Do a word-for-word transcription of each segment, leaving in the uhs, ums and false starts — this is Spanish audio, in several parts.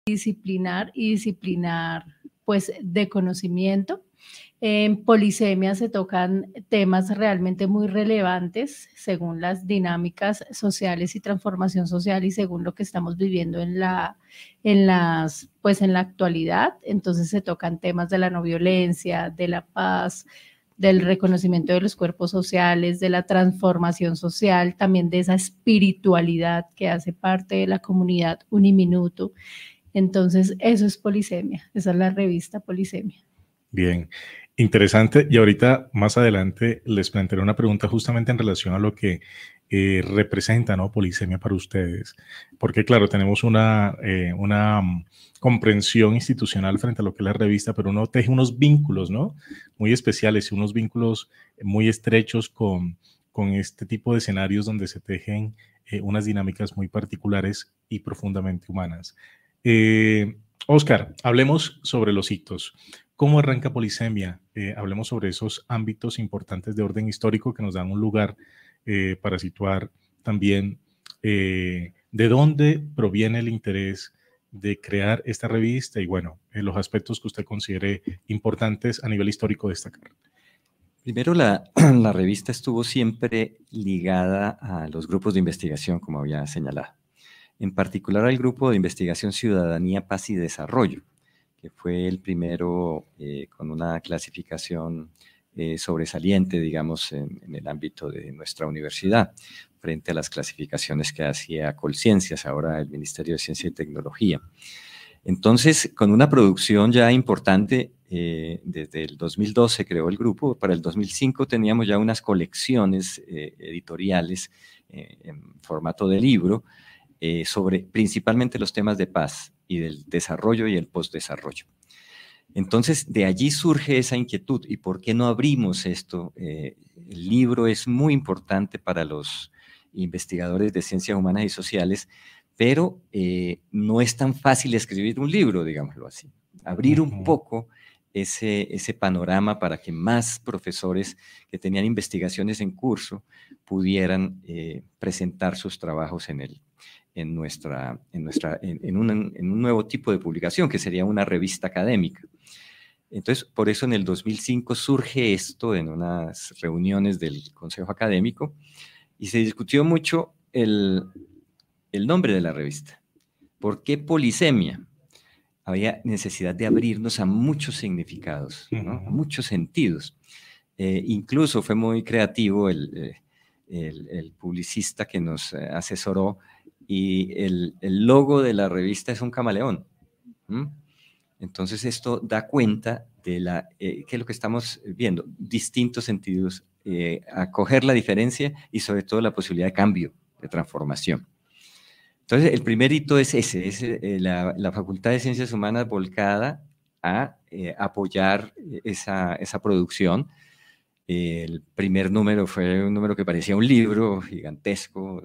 disciplinar y disciplinar pues de conocimiento. En Polisemia se tocan temas realmente muy relevantes según las dinámicas sociales y transformación social y según lo que estamos viviendo en la, en las, pues en la actualidad. Entonces se tocan temas de la no violencia, de la paz, del reconocimiento de los cuerpos sociales, de la transformación social, también de esa espiritualidad que hace parte de la comunidad Uniminuto. Entonces eso es Polisemia, esa es la revista Polisemia. Bien, interesante. Y ahorita más adelante les plantearé una pregunta justamente en relación a lo que eh, representa, ¿no?, Polisemia para ustedes. Porque claro, tenemos una, eh, una um, comprensión institucional frente a lo que es la revista, pero uno teje unos vínculos, ¿no?, muy especiales y unos vínculos muy estrechos con, con este tipo de escenarios donde se tejen eh, unas dinámicas muy particulares y profundamente humanas. Eh, Oscar, hablemos sobre los hitos. ¿Cómo arranca Polisemia? Eh, hablemos sobre esos ámbitos importantes de orden histórico que nos dan un lugar eh, para situar también eh, de dónde proviene el interés de crear esta revista y, bueno, eh, los aspectos que usted considere importantes a nivel histórico destacar. Primero, la, la revista estuvo siempre ligada a los grupos de investigación, como había señalado. En particular al grupo de investigación Ciudadanía, Paz y Desarrollo, que fue el primero eh, con una clasificación eh, sobresaliente, digamos, en, en el ámbito de nuestra universidad, frente a las clasificaciones que hacía Colciencias, ahora el Ministerio de Ciencia y Tecnología. Entonces, con una producción ya importante, eh, desde el dos mil dos se creó el grupo, para el dos mil cinco teníamos ya unas colecciones eh, editoriales eh, en formato de libro, Eh, sobre principalmente los temas de paz y del desarrollo y el postdesarrollo. Entonces, de allí surge esa inquietud. ¿Y por qué no abrimos esto? Eh, el libro es muy importante para los investigadores de ciencias humanas y sociales, pero eh, no es tan fácil escribir un libro, digámoslo así. Abrir uh-huh. un poco ese, ese panorama para que más profesores que tenían investigaciones en curso pudieran eh, presentar sus trabajos en el en, nuestra, en, nuestra, en, en, un, en un nuevo tipo de publicación, que sería una revista académica. Entonces, por eso en el dos mil cinco surge esto en unas reuniones del Consejo Académico y se discutió mucho el, el nombre de la revista. ¿Por qué Polisemia? Había necesidad de abrirnos a muchos significados, ¿no?, a muchos sentidos. Eh, incluso fue muy creativo el, el, el publicista que nos asesoró, y el, el logo de la revista es un camaleón. ¿Mm? Entonces esto da cuenta de la, eh, que es lo que estamos viendo, distintos sentidos, eh, acoger la diferencia y sobre todo la posibilidad de cambio, de transformación. Entonces el primer hito es ese, es eh, la, la Facultad de Ciencias Humanas volcada a eh, apoyar esa, esa producción. Eh, el primer número fue un número que parecía un libro gigantesco,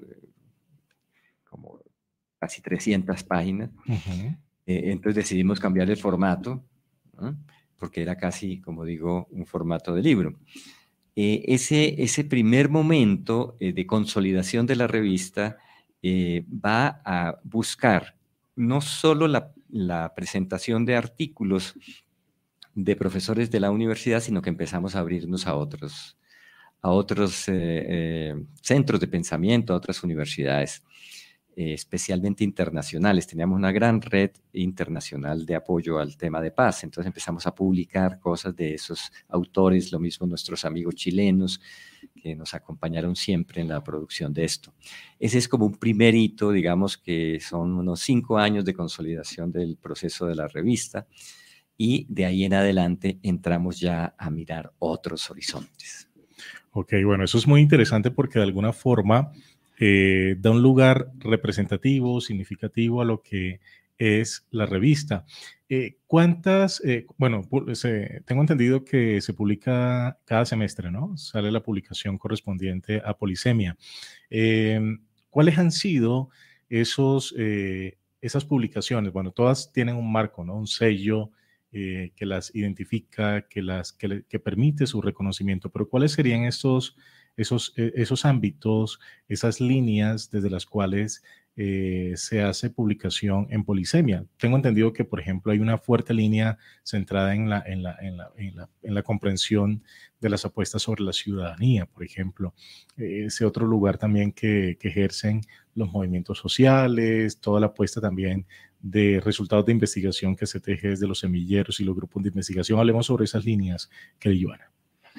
como casi trescientas páginas. Uh-huh. eh, entonces decidimos cambiar el formato, ¿no?, porque era casi, como digo, un formato de libro. Eh, ese, ese primer momento eh, de consolidación de la revista eh, va a buscar no solo la, la presentación de artículos de profesores de la universidad, sino que empezamos a abrirnos a otros, a otros eh, eh, centros de pensamiento, a otras universidades, eh, especialmente internacionales. Teníamos una gran red internacional de apoyo al tema de paz, entonces empezamos a publicar cosas de esos autores, lo mismo nuestros amigos chilenos, que nos acompañaron siempre en la producción de esto. Ese es como un primer hito, digamos que son unos cinco años de consolidación del proceso de la revista, y de ahí en adelante entramos ya a mirar otros horizontes. Ok, bueno, eso es muy interesante porque de alguna forma eh, da un lugar representativo, significativo a lo que es la revista. Eh, ¿Cuántas, eh, bueno, se, tengo entendido que se publica cada semestre, ¿no? Sale la publicación correspondiente a Polisemia. Eh, ¿Cuáles han sido esos, eh, esas publicaciones? Bueno, todas tienen un marco, ¿no? Un sello eh, que las identifica, que, las, que, le, que permite su reconocimiento, pero ¿cuáles serían esos, esos, esos ámbitos, esas líneas desde las cuales eh, se hace publicación en Polisemia. Tengo entendido que, por ejemplo, hay una fuerte línea centrada en la, en la, en la, en la, en la comprensión de las apuestas sobre la ciudadanía, por ejemplo. Ese otro lugar también que, que ejercen los movimientos sociales, toda la apuesta también de resultados de investigación que se teje desde los semilleros y los grupos de investigación. Hablemos sobre esas líneas, que Joana.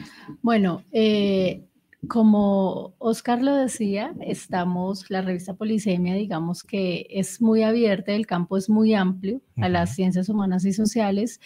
Bueno, eh, como Oscar lo decía, estamos, la revista Polisemia, digamos que es muy abierta, el campo es muy amplio a uh-huh. las ciencias humanas y sociales,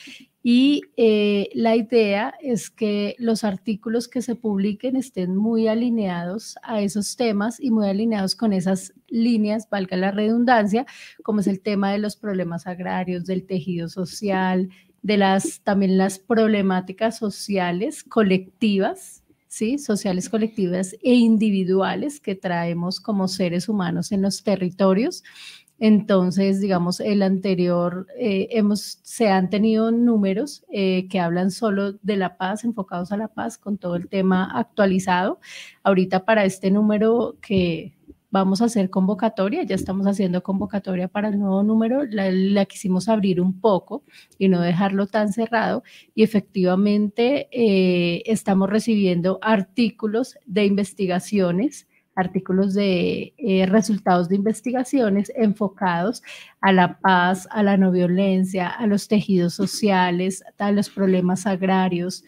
y eh, la idea es que los artículos que se publiquen estén muy alineados a esos temas y muy alineados con esas líneas, valga la redundancia, como es el tema de los problemas agrarios, del tejido social, de las también las problemáticas sociales colectivas, ¿sí? Sociales colectivas e individuales que traemos como seres humanos en los territorios. Entonces, digamos, el anterior, eh, hemos, se han tenido números eh, que hablan solo de la paz, enfocados a la paz, con todo el tema actualizado. Ahorita para este número que vamos a hacer convocatoria, ya estamos haciendo convocatoria para el nuevo número, la, la quisimos abrir un poco y no dejarlo tan cerrado, y efectivamente eh, estamos recibiendo artículos de investigaciones, artículos de eh, resultados de investigaciones enfocados a la paz, a la no violencia, a los tejidos sociales, a los problemas agrarios,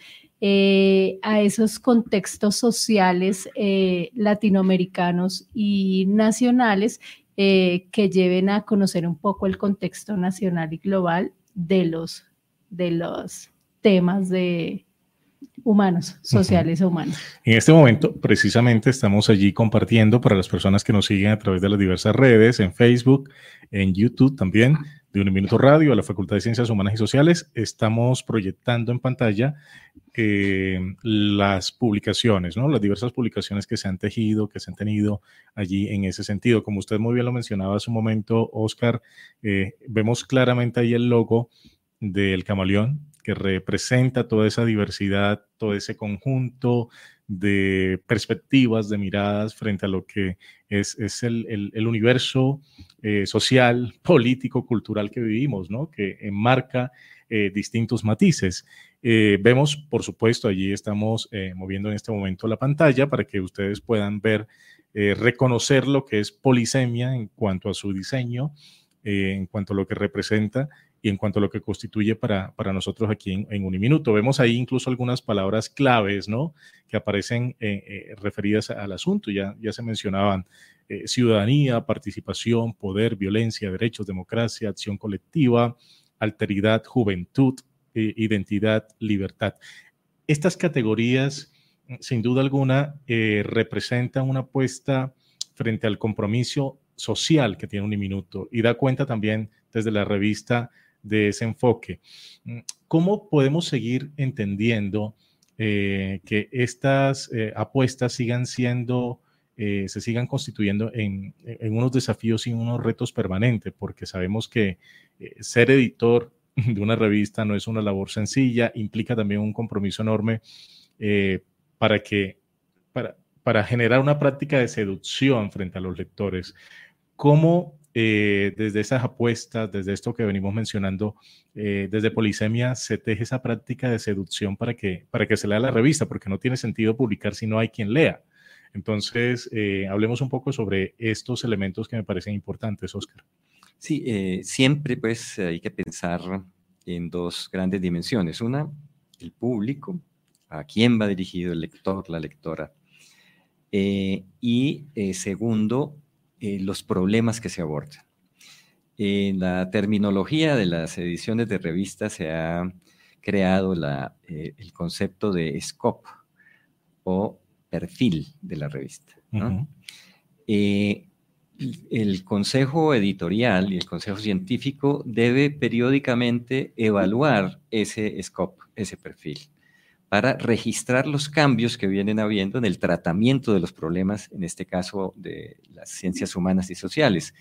eh, a esos contextos sociales eh, latinoamericanos y nacionales eh, que lleven a conocer un poco el contexto nacional y global de los, de los temas de humanos, sociales uh-huh. o humanos. En este momento, precisamente, estamos allí compartiendo para las personas que nos siguen a través de las diversas redes, en Facebook, en YouTube también, de Uniminuto Radio, a la Facultad de Ciencias Humanas y Sociales. Estamos proyectando en pantalla eh, las publicaciones, ¿no? Las diversas publicaciones que se han tejido, que se han tenido allí en ese sentido. Como usted muy bien lo mencionaba hace un momento, Oscar, eh, vemos claramente ahí el logo del camaleón, que representa toda esa diversidad, todo ese conjunto de perspectivas, de miradas frente a lo que es, es el, el, el universo eh, social, político, cultural que vivimos, ¿no? Que enmarca eh, distintos matices. Eh, vemos, por supuesto, allí estamos eh, moviendo en este momento la pantalla para que ustedes puedan ver, eh, reconocer lo que es Polisemia en cuanto a su diseño, eh, en cuanto a lo que representa y en cuanto a lo que constituye para, para nosotros aquí en, en Uniminuto. Vemos ahí incluso algunas palabras claves, ¿no? Que aparecen eh, eh, referidas al asunto. Ya, ya se mencionaban eh, ciudadanía, participación, poder, violencia, derechos, democracia, acción colectiva, alteridad, juventud, eh, identidad, libertad. Estas categorías, sin duda alguna, eh, representan una apuesta frente al compromiso social que tiene Uniminuto y da cuenta también desde la revista de ese enfoque. ¿Cómo podemos seguir entendiendo eh, que estas eh, apuestas sigan siendo, eh, se sigan constituyendo en, en unos desafíos y unos retos permanentes? Porque sabemos que eh, ser editor de una revista no es una labor sencilla, implica también un compromiso enorme eh, para, que, para, para generar una práctica de seducción frente a los lectores. ¿Cómo eh, desde esas apuestas, desde esto que venimos mencionando, eh, desde Polisemia se teje esa práctica de seducción para que, para que se lea la revista? Porque no tiene sentido publicar si no hay quien lea. Entonces, eh, hablemos un poco sobre estos elementos que me parecen importantes, Oscar. Sí, eh, siempre pues hay que pensar en dos grandes dimensiones. Una, el público, a quién va dirigido el lector, la lectora. Eh, y eh, segundo, Eh, los problemas que se abordan. En la terminología de las ediciones de revistas se ha creado la, eh, el concepto de scope o perfil de la revista, ¿no? Uh-huh. eh, el consejo editorial y el consejo científico debe periódicamente evaluar ese scope, ese perfil, para registrar los cambios que vienen habiendo en el tratamiento de los problemas, en este caso de las ciencias humanas y sociales.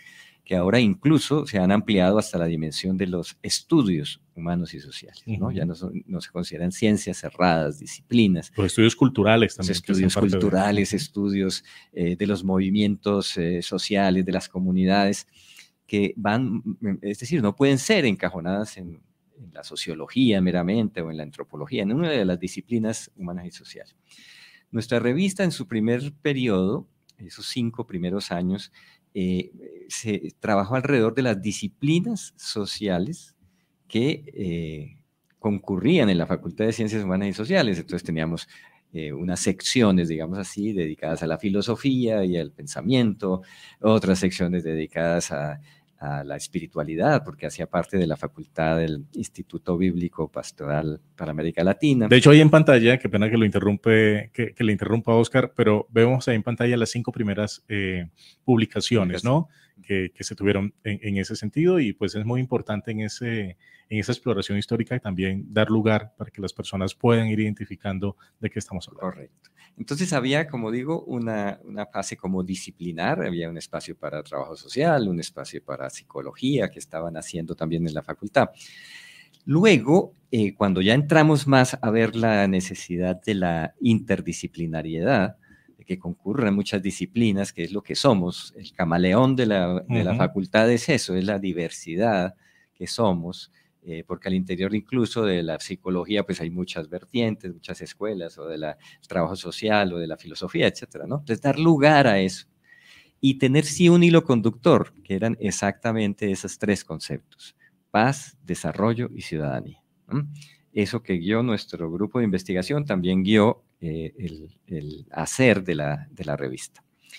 que ahora incluso se han ampliado hasta la dimensión de los estudios humanos y sociales, ¿no? Uh-huh. Ya no, son, no se consideran ciencias cerradas, disciplinas. Los estudios culturales también. Los estudios culturales, de... estudios eh, de los movimientos eh, sociales, de las comunidades, que van, es decir, no pueden ser encajonadas en, en la sociología meramente o en la antropología, en una de las disciplinas humanas y sociales. Nuestra revista en su primer periodo, esos cinco primeros años, eh, se trabajó alrededor de las disciplinas sociales que eh, concurrían en la Facultad de Ciencias Humanas y Sociales. Entonces teníamos eh, unas secciones, digamos así, dedicadas a la filosofía y al pensamiento, otras secciones dedicadas a, a la espiritualidad, porque hacía parte de la facultad del Instituto Bíblico Pastoral para América Latina. De hecho, ahí en pantalla, qué pena que lo interrumpe, que, que le interrumpa a Oscar, pero vemos ahí en pantalla las cinco primeras eh, publicaciones, ¿no? Que, que se tuvieron en, en ese sentido, y pues es muy importante en, ese, en esa exploración histórica también dar lugar para que las personas puedan ir identificando de qué estamos hablando. Correcto. Entonces había, como digo, una, una fase como disciplinar, había un espacio para trabajo social, un espacio para psicología que estaban haciendo también en la facultad. Luego, eh, cuando ya entramos más a ver la necesidad de la interdisciplinariedad, de que concurran muchas disciplinas, que es lo que somos, el camaleón de la, de uh-huh. la facultad es eso, es la diversidad que somos, eh, porque al interior incluso de la psicología pues hay muchas vertientes, muchas escuelas, o del trabajo social, o de la filosofía, etcétera, ¿no? Entonces dar lugar a eso y tener sí un hilo conductor, que eran exactamente esos tres conceptos: paz, desarrollo y ciudadanía. ¿no? Eso que guió nuestro grupo de investigación también guió eh, el, el hacer de la, de la revista.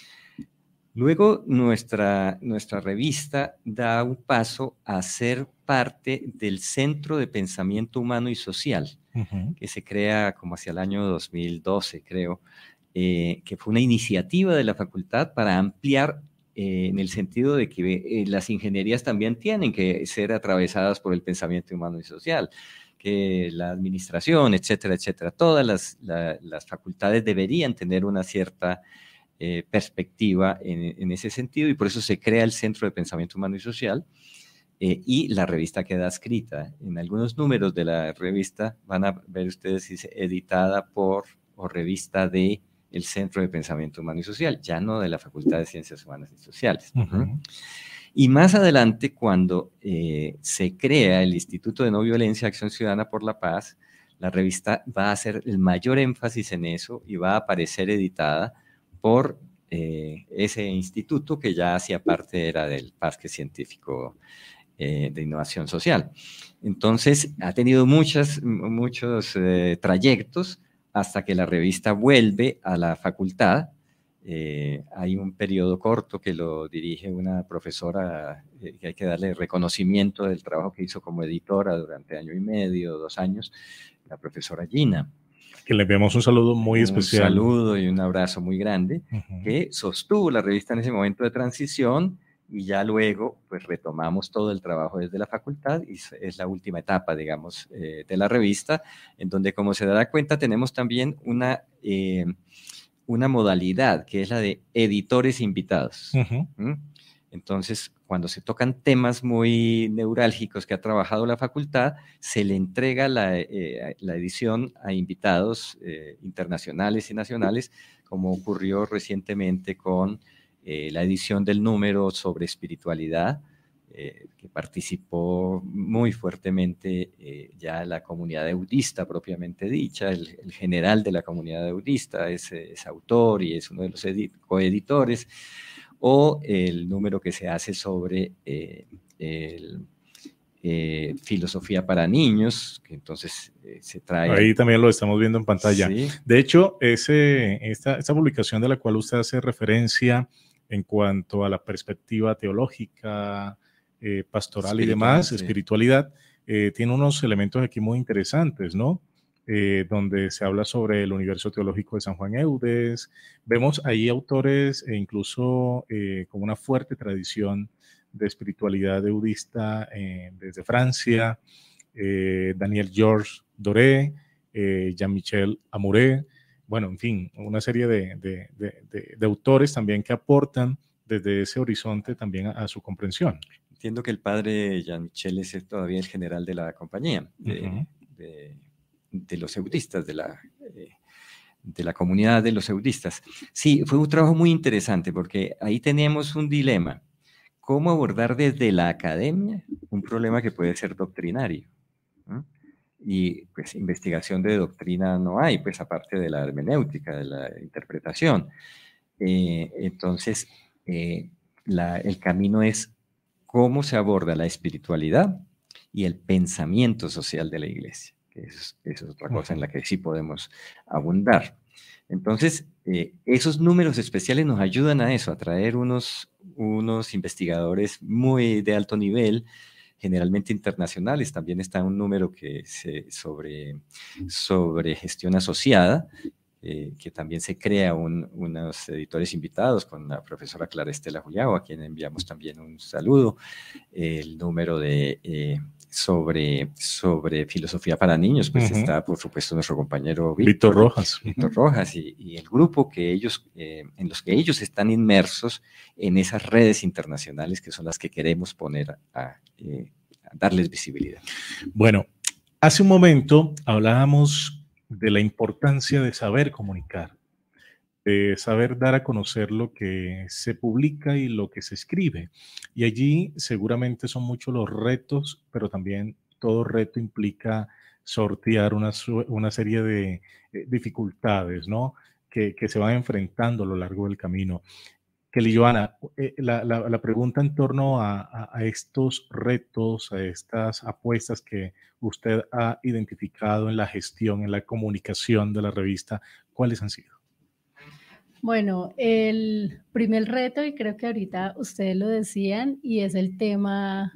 Luego nuestra, nuestra revista da un paso a ser parte del Centro de Pensamiento Humano y Social, uh-huh. que se crea como hacia el año dos mil doce, creo, eh, que fue una iniciativa de la facultad para ampliar eh, en el sentido de que eh, las ingenierías también tienen que ser atravesadas por el pensamiento humano y social, que la administración, etcétera, etcétera, todas las, la, las facultades deberían tener una cierta Eh, perspectiva en, en ese sentido, y por eso se crea el Centro de Pensamiento Humano y Social, eh, y la revista queda escrita. En algunos números de la revista van a ver ustedes si es editada por o revista de el Centro de Pensamiento Humano y Social, ya no de la Facultad de Ciencias Humanas y Sociales. Uh-huh. Y más adelante, cuando eh, se crea el Instituto de No Violencia, Acción Ciudadana por la Paz, la revista va a hacer el mayor énfasis en eso y va a aparecer editada por eh, ese instituto que ya hacía parte era del Parque Científico eh, de Innovación Social. Entonces, ha tenido muchas, muchos eh, trayectos hasta que la revista vuelve a la facultad. Eh, hay un periodo corto que lo dirige una profesora, eh, que hay que darle reconocimiento del trabajo que hizo como editora durante año y medio, dos años, la profesora Gina. Que le enviamos un saludo muy un especial. Un saludo y un abrazo muy grande, uh-huh. que sostuvo la revista en ese momento de transición, y ya luego pues retomamos todo el trabajo desde la facultad, y es la última etapa, digamos, eh, de la revista, en donde, como se dará cuenta, tenemos también una, eh, una modalidad que es la de editores invitados. Uh-huh. ¿Mm? Entonces, cuando se tocan temas muy neurálgicos que ha trabajado la facultad, se le entrega la, eh, la edición a invitados eh, internacionales y nacionales, como ocurrió recientemente con eh, la edición del número sobre espiritualidad, eh, que participó muy fuertemente eh, ya la comunidad eudista propiamente dicha. El, el general de la comunidad eudista es, es autor y es uno de los edit- coeditores. O el número que se hace sobre eh, el, eh, filosofía para niños, que entonces eh, se trae... Ahí también lo estamos viendo en pantalla. Sí. De hecho, ese, esta, esta publicación de la cual usted hace referencia en cuanto a la perspectiva teológica, eh, pastoral y demás, sí. espiritualidad, eh, tiene unos elementos aquí muy interesantes, ¿no? Eh, donde se habla sobre el universo teológico de San Juan Eudes. Vemos ahí autores e incluso eh, con una fuerte tradición de espiritualidad eudista eh, desde Francia, eh, Daniel Georges Doré, eh, Jean-Michel Amouré, bueno, en fin, una serie de, de, de, de, de autores también que aportan desde ese horizonte también a, a su comprensión. Entiendo que el padre Jean-Michel es todavía el general de la compañía, de, uh-huh. de, de los eudistas, de la, eh, de la comunidad de los eudistas. Sí, fue un trabajo muy interesante porque ahí teníamos un dilema. ¿Cómo abordar desde la academia un problema que puede ser doctrinario? ¿Mm? Y pues investigación de doctrina no hay, pues aparte de la hermenéutica, de la interpretación. Eh, entonces, eh, la, el camino es cómo se aborda la espiritualidad y el pensamiento social de la iglesia, que es, es otra cosa en la que sí podemos abundar. Entonces, eh, esos números especiales nos ayudan a eso, a traer unos, unos investigadores muy de alto nivel, generalmente internacionales. También está un número que se, sobre, sobre gestión asociada, Eh, que también se crea un, unos editores invitados con la profesora Clara Estela Juliao, a quien enviamos también un saludo, el número de eh, sobre, sobre filosofía para niños, pues uh-huh. está por supuesto nuestro compañero Víctor, Víctor Rojas, Víctor uh-huh. Rojas y, y el grupo que ellos, eh, en los que ellos están inmersos en esas redes internacionales que son las que queremos poner a, a, eh, a darles visibilidad. Bueno, hace un momento hablábamos de la importancia de saber comunicar, de saber dar a conocer lo que se publica y lo que se escribe. Y allí seguramente son muchos los retos, pero también todo reto implica sortear una, una serie de eh, dificultades, ¿no? Que, que se van enfrentando a lo largo del camino. Kelly Joana, eh, la, la, la pregunta en torno a, a, a estos retos, a estas apuestas que usted ha identificado en la gestión, en la comunicación de la revista, ¿cuáles han sido? Bueno, el primer reto, y creo que ahorita ustedes lo decían, y es el tema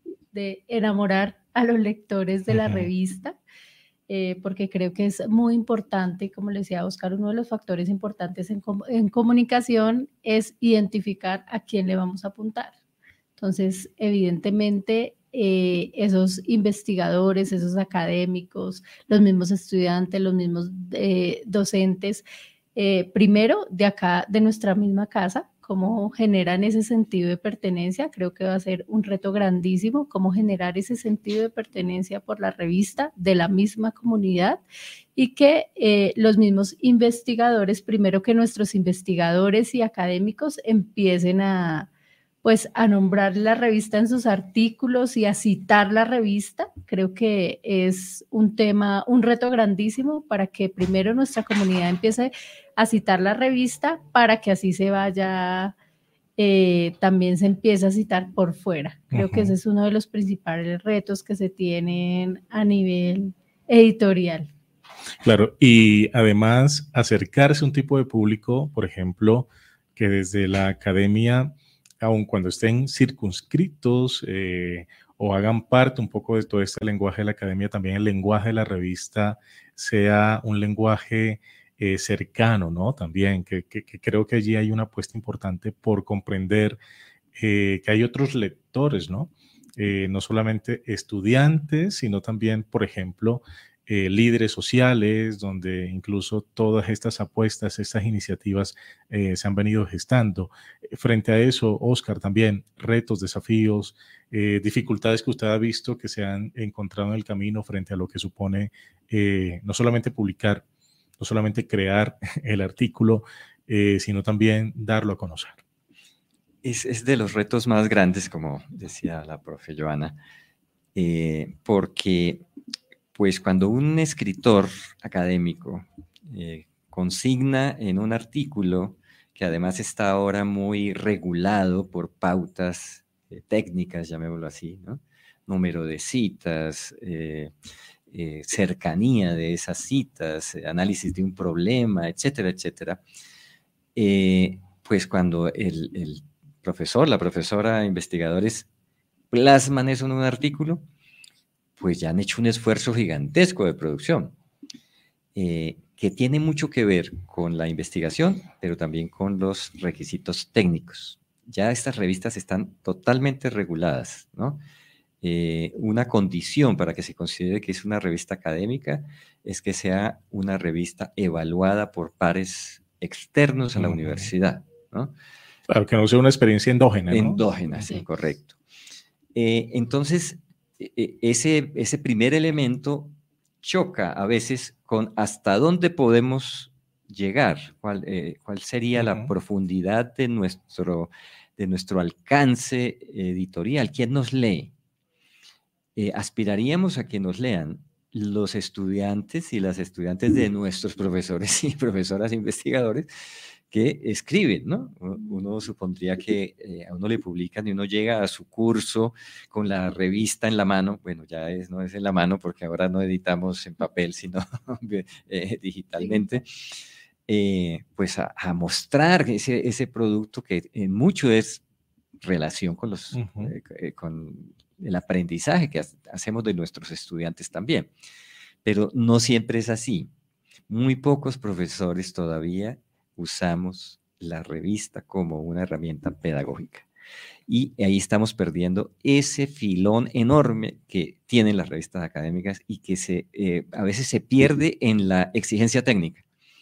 de enamorar a los lectores de la uh-huh. revista. Eh, porque creo que es muy importante, como le decía Oscar, uno de los factores importantes en, com- en comunicación es identificar a quién le vamos a apuntar. Entonces, evidentemente, eh, esos investigadores, esos académicos, los mismos estudiantes, los mismos eh, docentes, eh, primero de acá, de nuestra misma casa, cómo generan ese sentido de pertenencia, creo que va a ser un reto grandísimo, cómo generar ese sentido de pertenencia por la revista de la misma comunidad y que eh, los mismos investigadores, primero que nuestros investigadores y académicos empiecen a, pues, a nombrar la revista en sus artículos y a citar la revista. Creo que es un tema, un reto grandísimo para que primero nuestra comunidad empiece a citar la revista para que así se vaya, eh, también se empiece a citar por fuera. Creo uh-huh. que ese es uno de los principales retos que se tienen a nivel editorial. Claro, y además acercarse a un tipo de público, por ejemplo, que desde la academia, aun cuando estén circunscritos eh, o hagan parte un poco de todo este lenguaje de la academia, también el lenguaje de la revista sea un lenguaje eh, cercano, ¿no? También, que, que, que creo que allí hay una apuesta importante por comprender eh, que hay otros lectores, ¿no? Eh, no solamente estudiantes, sino también, por ejemplo, Eh, líderes sociales, donde incluso todas estas apuestas, estas iniciativas eh, se han venido gestando. Frente a eso, Oscar, también retos, desafíos, eh, dificultades que usted ha visto que se han encontrado en el camino frente a lo que supone eh, no solamente publicar, no solamente crear el artículo, eh, sino también darlo a conocer. Es, es de los retos más grandes, como decía la profe Joana, eh, porque pues cuando un escritor académico eh, consigna en un artículo, que además está ahora muy regulado por pautas eh, técnicas, llamémoslo así, ¿no? Número de citas, eh, eh, cercanía de esas citas, eh, análisis de un problema, etcétera, etcétera, eh, pues cuando el, el profesor, la profesora, investigadores plasman eso en un artículo, pues ya han hecho un esfuerzo gigantesco de producción, eh, que tiene mucho que ver con la investigación, pero también con los requisitos técnicos. Ya estas revistas están totalmente reguladas, ¿no? Eh, una condición para que se considere que es una revista académica es que sea una revista evaluada por pares externos a la uh-huh. universidad, ¿no? Claro, que no sea una experiencia endógena, ¿no? Endógena, sí, correcto. Eh, entonces, eh, ese, ese primer elemento choca a veces con hasta dónde podemos llegar, cuál, eh, cuál sería uh-huh. la profundidad de nuestro, de nuestro alcance editorial, quién nos lee. Eh, aspiraríamos a que nos lean los estudiantes y las estudiantes de nuestros profesores y profesoras investigadores que escriben, ¿no? Uno supondría que eh, a uno le publican y uno llega a su curso con la revista en la mano, bueno, ya es, no es en la mano porque ahora no editamos en papel, sino eh, digitalmente, eh, pues a, a mostrar ese, ese producto que en mucho es relación con, los, uh-huh. eh, con el aprendizaje que hacemos de nuestros estudiantes también. Pero no siempre es así. Muy pocos profesores todavía usamos la revista como una herramienta pedagógica. Y ahí estamos perdiendo ese filón enorme que tienen las revistas académicas y que se, eh, a veces se pierde en la exigencia técnica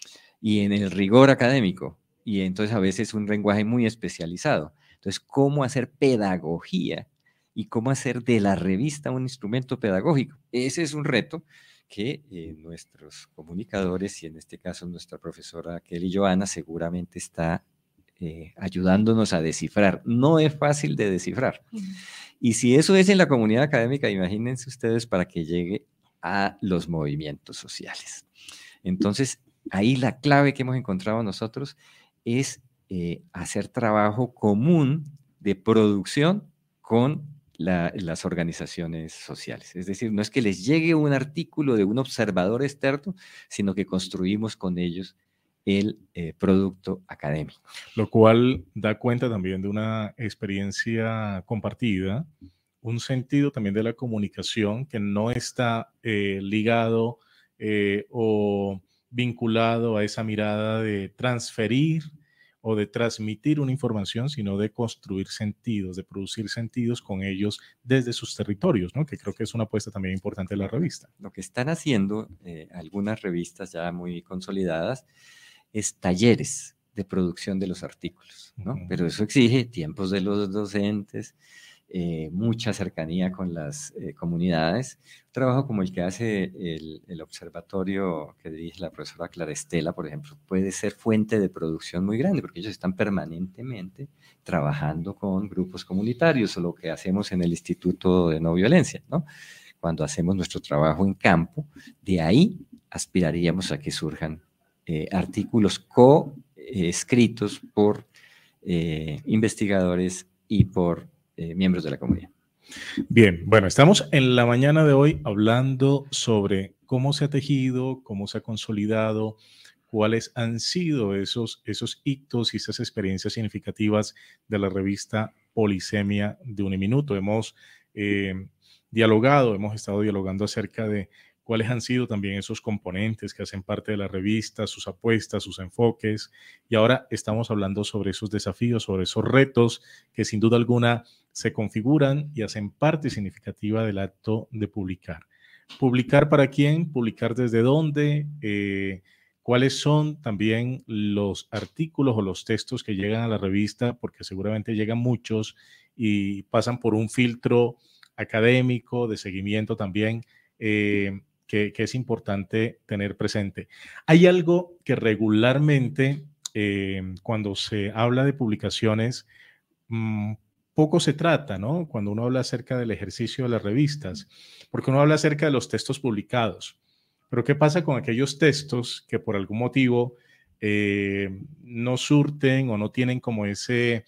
y en el rigor académico. Y entonces a veces un lenguaje muy especializado. Entonces, ¿cómo hacer pedagogía y cómo hacer de la revista un instrumento pedagógico? Ese es un reto que eh, nuestros comunicadores, y en este caso nuestra profesora Kelly Joana, seguramente está eh, ayudándonos a descifrar. No es fácil de descifrar. Uh-huh. Y si eso es en la comunidad académica, imagínense ustedes para que llegue a los movimientos sociales. Entonces, ahí la clave que hemos encontrado nosotros es eh, hacer trabajo común de producción con La, las organizaciones sociales. Es decir, no es que les llegue un artículo de un observador externo, sino que construimos con ellos el eh, producto académico. Lo cual da cuenta también de una experiencia compartida, un sentido también de la comunicación que no está eh, ligado eh, o vinculado a esa mirada de transferir o de transmitir una información, sino de construir sentidos, de producir sentidos con ellos desde sus territorios, ¿no? Que creo que es una apuesta también importante de la revista. Lo que están haciendo eh, algunas revistas ya muy consolidadas es talleres de producción de los artículos, ¿no? Uh-huh. Pero eso exige tiempos de los docentes, eh, mucha cercanía con las eh, comunidades. Un trabajo como el que hace el, el observatorio que dirige la profesora Clara Estela, por ejemplo, puede ser fuente de producción muy grande, porque ellos están permanentemente trabajando con grupos comunitarios, o lo que hacemos en el Instituto de No Violencia, ¿no? Cuando hacemos nuestro trabajo en campo, de ahí aspiraríamos a que surjan eh, artículos co-escritos por eh, investigadores y por Eh, miembros de la comunidad. Bien, bueno, estamos en la mañana de hoy hablando sobre cómo se ha tejido, cómo se ha consolidado, cuáles han sido esos, esos hitos y esas experiencias significativas de la revista Polisemia de Uniminuto. Hemos eh, dialogado, hemos estado dialogando acerca de cuáles han sido también esos componentes que hacen parte de la revista, sus apuestas, sus enfoques, y ahora estamos hablando sobre esos desafíos, sobre esos retos que sin duda alguna se configuran y hacen parte significativa del acto de publicar. ¿Publicar para quién? ¿Publicar desde dónde? Eh, ¿Cuáles son también los artículos o los textos que llegan a la revista? Porque seguramente llegan muchos y pasan por un filtro académico, de seguimiento también, eh, que, que es importante tener presente. Hay algo que regularmente, eh, cuando se habla de publicaciones, mmm, poco se trata, ¿no? Cuando uno habla acerca del ejercicio de las revistas, porque uno habla acerca de los textos publicados. Pero ¿qué pasa con aquellos textos que por algún motivo eh, no surten o no tienen como ese,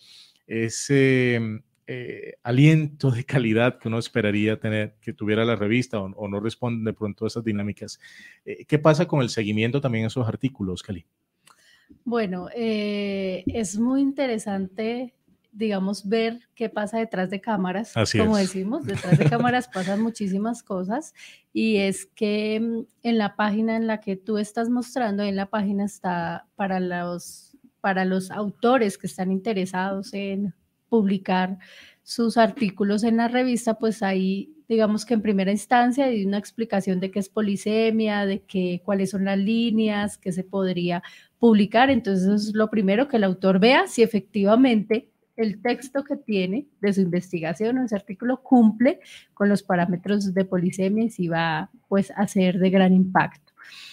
ese eh, aliento de calidad que uno esperaría tener, que tuviera la revista, o, o no responden de pronto a esas dinámicas? Eh, ¿Qué pasa con el seguimiento también de esos artículos, Kelly? Bueno, eh, es muy interesante, digamos, ver qué pasa detrás de cámaras. Así como es. decimos, detrás de cámaras pasan muchísimas cosas, y es que en la página en la que tú estás mostrando, en la página está para los, para los autores que están interesados en publicar sus artículos en la revista, pues ahí digamos que en primera instancia hay una explicación de qué es polisemia, de qué, cuáles son las líneas, qué se podría publicar. Entonces eso es lo primero, que el autor vea si efectivamente el texto que tiene de su investigación o ese artículo cumple con los parámetros de polisemia y si va pues, a ser de gran impacto.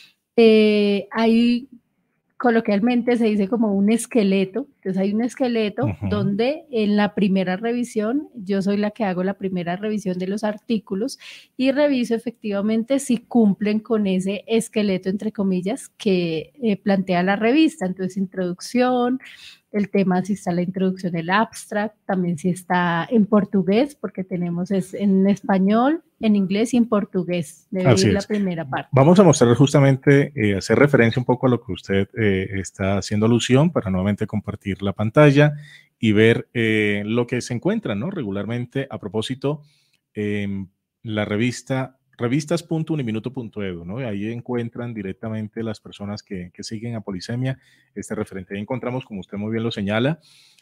Eh, hay coloquialmente se dice como un esqueleto, entonces hay un esqueleto uh-huh. donde en la primera revisión, yo soy la que hago la primera revisión de los artículos y reviso efectivamente si cumplen con ese esqueleto, entre comillas, que eh, plantea la revista, entonces introducción, el tema si está la introducción del abstract, también si está en portugués, porque tenemos es en español, en inglés y en portugués, debe Así ir es. La primera parte. Vamos a mostrar justamente, eh, hacer referencia un poco a lo que usted eh, está haciendo alusión para nuevamente compartir la pantalla y ver eh, lo que se encuentra, ¿no? Regularmente, a propósito, eh, la revista revistas punto uniminuto punto edu, ¿no? Y ahí encuentran directamente las personas que, que siguen a Polisemia este referente. Ahí encontramos, como usted muy bien lo señala,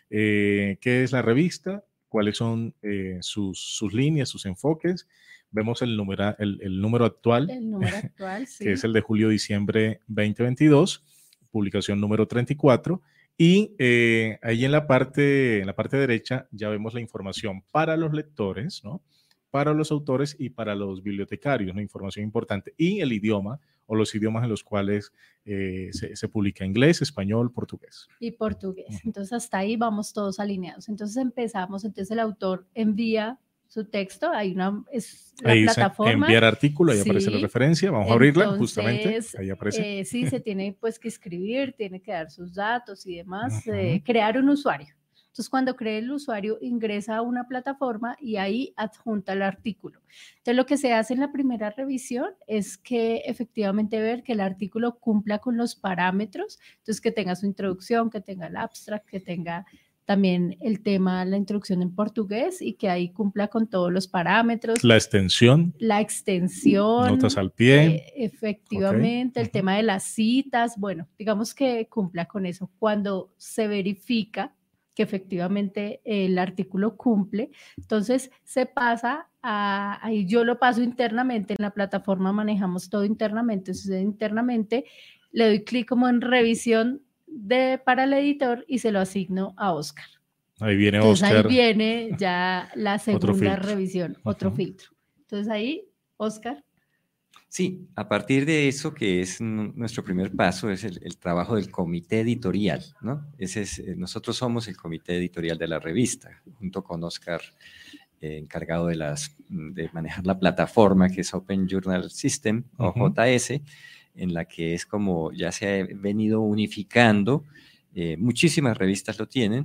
eh, qué es la revista, cuáles son eh, sus, sus líneas, sus enfoques. Vemos el, numera, el, el número actual, el número actual sí. que es el de julio-diciembre veinte veintidós, publicación número treinta y cuatro. Y eh, ahí en la, parte, en la parte derecha ya vemos la información para los lectores, ¿no? Para los autores y para los bibliotecarios, una información importante, y el idioma o los idiomas en los cuales eh, se, se publica: inglés, español, portugués. Y portugués. Uh-huh. Entonces hasta ahí vamos todos alineados. Entonces empezamos, entonces el autor envía su texto, hay una es la ahí plataforma. Enviar artículo, ahí sí. aparece la referencia, vamos a abrirla. Entonces, justamente, ahí aparece. Eh, sí, se tiene pues que escribir, tiene que dar sus datos y demás, uh-huh. eh, crear un usuario. Entonces, cuando cree el usuario, ingresa a una plataforma y ahí adjunta el artículo. Entonces, lo que se hace en la primera revisión es que efectivamente ver que el artículo cumpla con los parámetros, entonces que tenga su introducción, que tenga el abstract, que tenga también el tema, la introducción en portugués y que ahí cumpla con todos los parámetros. La extensión. La extensión. Notas al pie. Eh, efectivamente, okay. El uh-huh. tema de las citas, bueno, digamos que cumpla con eso. Cuando se verifica que efectivamente el artículo cumple, entonces se pasa a, ahí yo lo paso internamente, en la plataforma manejamos todo internamente, entonces internamente le doy clic como en revisión de, para el editor y se lo asigno a Oscar. Ahí viene entonces, Oscar. Ahí viene ya la segunda otro revisión, otro uh-huh. filtro. Entonces ahí, Oscar. Sí, a partir de eso, que es nuestro primer paso, es el, el trabajo del comité editorial, ¿no? Ese es, nosotros somos el comité editorial de la revista, junto con Oscar, eh, encargado de, las, de manejar la plataforma que es Open Journal System, uh-huh. o J S, en la que es como ya se ha venido unificando, eh, muchísimas revistas lo tienen,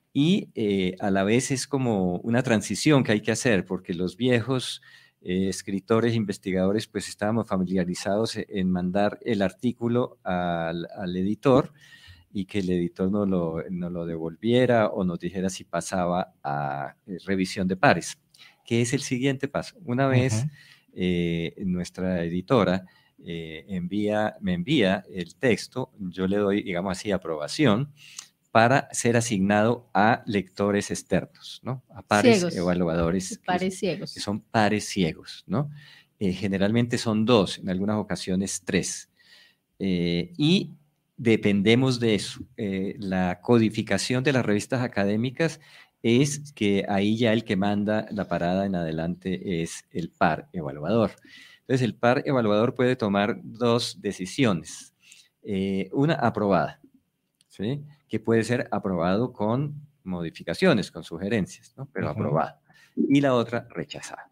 y eh, a la vez es como una transición que hay que hacer, porque los viejos Eh, escritores, investigadores, pues estábamos familiarizados en mandar el artículo al, al editor y que el editor nos lo, nos lo devolviera o nos dijera si pasaba a eh, revisión de pares, que es el siguiente paso. Una vez uh-huh. eh, nuestra editora eh, envía, me envía el texto, yo le doy, digamos así, aprobación, para ser asignado a lectores externos, ¿no? A pares ciegos. Evaluadores. Pares que, ciegos. Que son pares ciegos, ¿no? Eh, generalmente son dos, en algunas ocasiones tres. Eh, y dependemos de eso. Eh, la codificación de las revistas académicas es que ahí ya el que manda la parada en adelante es el par evaluador. Entonces, el par evaluador puede tomar dos decisiones. Eh, una aprobada, ¿sí? Que puede ser aprobado con modificaciones, con sugerencias, ¿no? Pero uh-huh. aprobado. Y la otra, rechazada.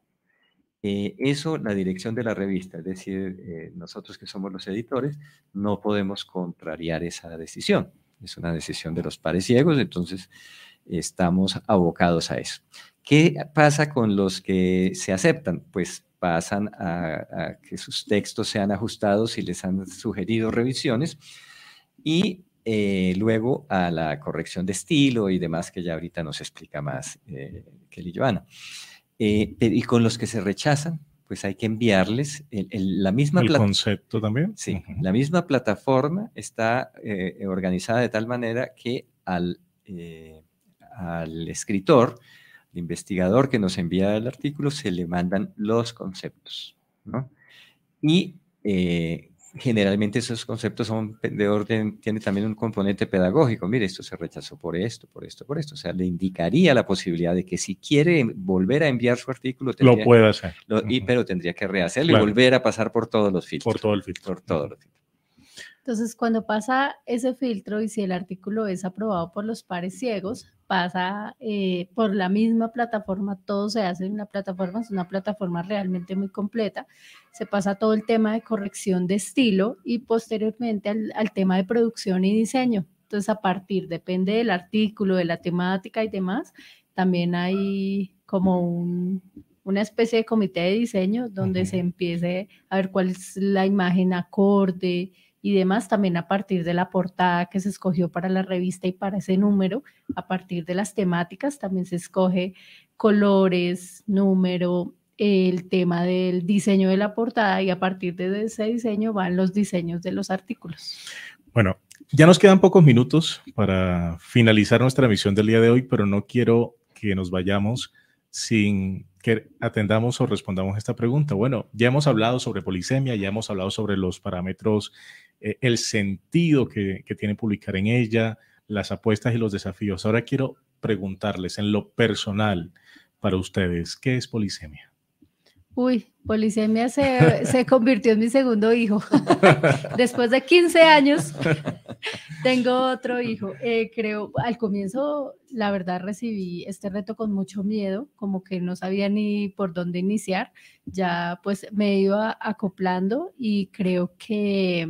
Eh, eso, la dirección de la revista, es decir, eh, nosotros que somos los editores, no podemos contrariar esa decisión. Es una decisión de los pares ciegos, entonces estamos abocados a eso. ¿Qué pasa con los que se aceptan? Pues pasan a, a que sus textos sean ajustados y les han sugerido revisiones y Eh, luego a la corrección de estilo y demás que ya ahorita nos explica más eh, Kelly Joana. Eh, y con los que se rechazan, pues hay que enviarles el, el, la misma... ¿El concepto también? Sí, uh-huh. La misma plataforma está eh, organizada de tal manera que al, eh, al escritor el investigador que nos envía el artículo se le mandan los conceptos, ¿no? Y eh, generalmente esos conceptos son de orden, tiene también un componente pedagógico. Mire, esto se rechazó por esto, por esto, por esto. O sea, le indicaría la posibilidad de que si quiere volver a enviar su artículo, tendría, lo puede hacer. Lo, y, pero tendría que rehacerlo Claro. y volver a pasar por todos los filtros. Por todo el filtro. Por todos los filtros. Entonces, cuando pasa ese filtro y si el artículo es aprobado por los pares ciegos, pasa eh, por la misma plataforma, todo se hace en una plataforma, es una plataforma realmente muy completa, se pasa todo el tema de corrección de estilo y posteriormente al, al tema de producción y diseño. Entonces, a partir, depende del artículo, de la temática y demás, también hay como un, una especie de comité de diseño donde uh-huh. se empiece a ver cuál es la imagen acorde y demás, también a partir de la portada que se escogió para la revista y para ese número, a partir de las temáticas también se escoge colores, número, el tema del diseño de la portada y a partir de ese diseño van los diseños de los artículos. Bueno, ya nos quedan pocos minutos para finalizar nuestra emisión del día de hoy, pero no quiero que nos vayamos sin que atendamos o respondamos esta pregunta. Bueno, ya hemos hablado sobre polisemia, ya hemos hablado sobre los parámetros, eh, el sentido que, que tiene publicar en ella, las apuestas y los desafíos. Ahora quiero preguntarles en lo personal para ustedes, ¿qué es polisemia? Uy, polisemia se, se convirtió en mi segundo hijo. Después de quince años, tengo otro hijo. Eh, creo, al comienzo, la verdad, recibí este reto con mucho miedo, como que no sabía ni por dónde iniciar. Ya, pues, me iba acoplando y creo que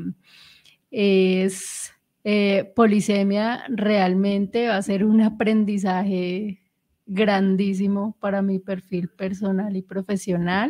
es eh, polisemia realmente va a ser un aprendizaje grandísimo para mi perfil personal y profesional.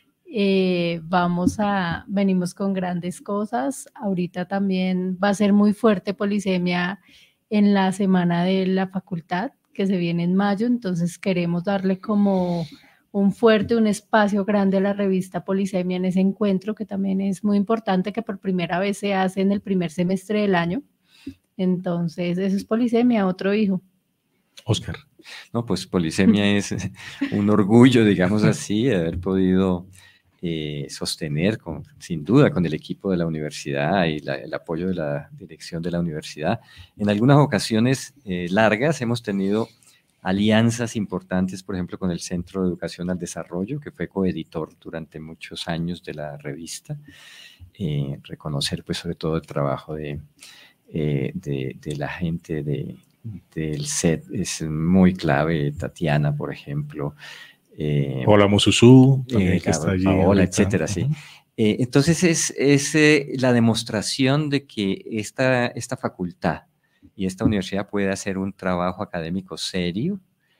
Eh, vamos a, venimos con grandes cosas. Ahorita también va a ser muy fuerte polisemia en la semana de la facultad, que se viene en mayo, entonces queremos darle como un fuerte, un espacio grande a la revista Polisemia en ese encuentro, que también es muy importante, que por primera vez se hace en el primer semestre del año. Entonces, eso es polisemia, otro hijo. Oscar. No, pues polisemia es un orgullo, digamos así, de haber podido eh, sostener, con, sin duda, con el equipo de la universidad y la, el apoyo de la dirección de la universidad. En algunas ocasiones eh, largas hemos tenido alianzas importantes, por ejemplo, con el Centro de Educación al Desarrollo, que fue coeditor durante muchos años de la revista. Eh, reconocer, pues, sobre todo el trabajo de, eh, de, de la gente de... del set es muy clave, Tatiana, por ejemplo. Eh, Paola Mususú, también eh, que está allí. Paola, ahorita. etcétera, sí. Uh-huh. Eh, entonces es, es eh, la demostración de que esta, esta facultad y esta universidad puede hacer un trabajo académico serio,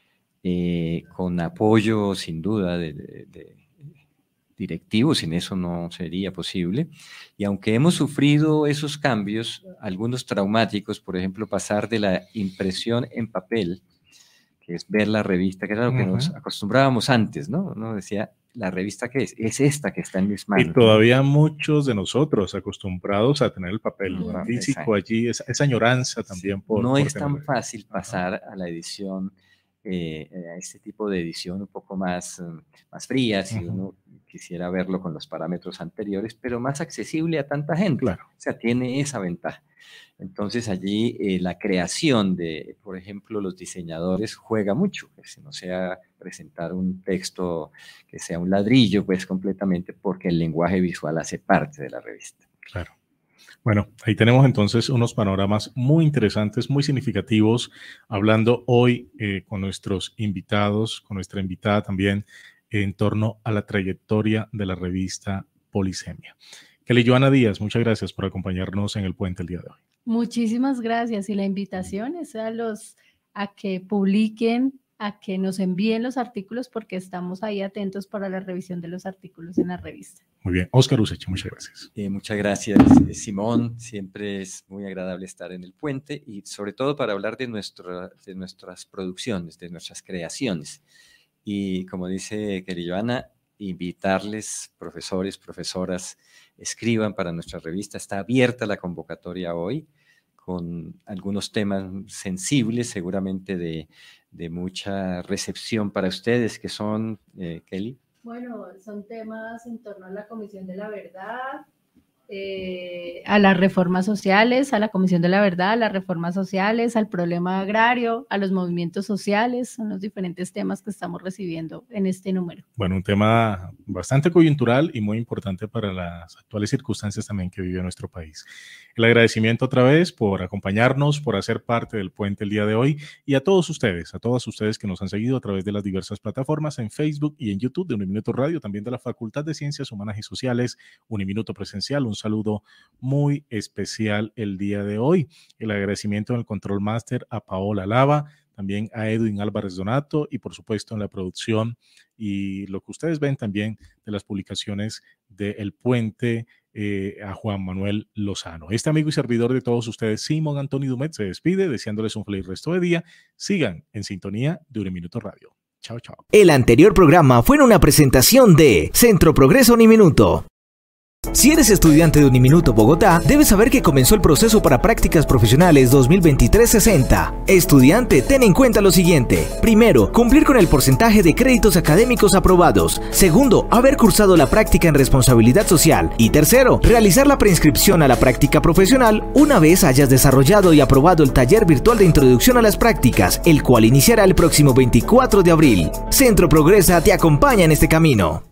eh, con apoyo sin duda de, de, de directivo, sin eso no sería posible. Y aunque hemos sufrido esos cambios, algunos traumáticos, por ejemplo, pasar de la impresión en papel, que es ver la revista, que era lo que uh-huh. nos acostumbrábamos antes, ¿no? Uno decía, ¿la revista qué es? Es esta que está en mis manos. Y todavía muchos de nosotros acostumbrados a tener el papel uh-huh. físico Exacto. allí, esa, esa añoranza también. Sí. por No por es tan tener... fácil pasar uh-huh. a la edición, eh, a este tipo de edición un poco más, más fría, si uh-huh. uno quisiera verlo con los parámetros anteriores, pero más accesible a tanta gente. Claro. O sea, tiene esa ventaja. Entonces allí eh, la creación de, por ejemplo, los diseñadores juega mucho, que si no sea presentar un texto que sea un ladrillo, pues completamente, porque el lenguaje visual hace parte de la revista. Claro. Bueno, ahí tenemos entonces unos panoramas muy interesantes, muy significativos, hablando hoy eh, con nuestros invitados, con nuestra invitada también, en torno a la trayectoria de la revista Polisemia. Kelly Joana Díaz, muchas gracias por acompañarnos en el puente el día de hoy. Muchísimas gracias, y la invitación es a los a que publiquen, a que nos envíen los artículos, porque estamos ahí atentos para la revisión de los artículos en la revista. Muy bien, Oscar Useche, muchas gracias. Eh, muchas gracias, Simón. Siempre es muy agradable estar en el puente y sobre todo para hablar de, nuestra, de nuestras producciones, de nuestras creaciones. Y como dice Kelly Joana, invitarles, profesores, profesoras, escriban para nuestra revista. Está abierta la convocatoria hoy con algunos temas sensibles, seguramente de, de mucha recepción para ustedes, que son, eh, Kelly. Bueno, son temas en torno a la Comisión de la Verdad, eh, a las reformas sociales, a la Comisión de la Verdad, a las reformas sociales, al problema agrario, a los movimientos sociales, son los diferentes temas que estamos recibiendo en este número. Bueno, un tema bastante coyuntural y muy importante para las actuales circunstancias también que vive nuestro país. El agradecimiento otra vez por acompañarnos, por hacer parte del puente el día de hoy y a todos ustedes, a todas ustedes que nos han seguido a través de las diversas plataformas en Facebook y en YouTube de Uniminuto Radio, también de la Facultad de Ciencias Humanas y Sociales, Uniminuto Presencial. Un saludo muy especial el día de hoy. El agradecimiento en el Control Master a Paola Lava, también a Edwin Álvarez Donato y por supuesto en la producción y lo que ustedes ven también de las publicaciones de El Puente, eh, a Juan Manuel Lozano. Este amigo y servidor de todos ustedes, Simón Antonio Dumet, se despide deseándoles un feliz resto de día. Sigan en sintonía de Uniminuto Radio. Chao, chao. El anterior programa fue una presentación de Centro Progreso Uniminuto. Si eres estudiante de Uniminuto Bogotá, debes saber que comenzó el proceso para prácticas profesionales dos mil veintitrés sesenta. Estudiante, ten en cuenta lo siguiente. Primero, cumplir con el porcentaje de créditos académicos aprobados. Segundo, haber cursado la práctica en responsabilidad social. Y tercero, realizar la preinscripción a la práctica profesional una vez hayas desarrollado y aprobado el taller virtual de introducción a las prácticas, el cual iniciará el próximo veinticuatro de abril. Centro Progresa te acompaña en este camino.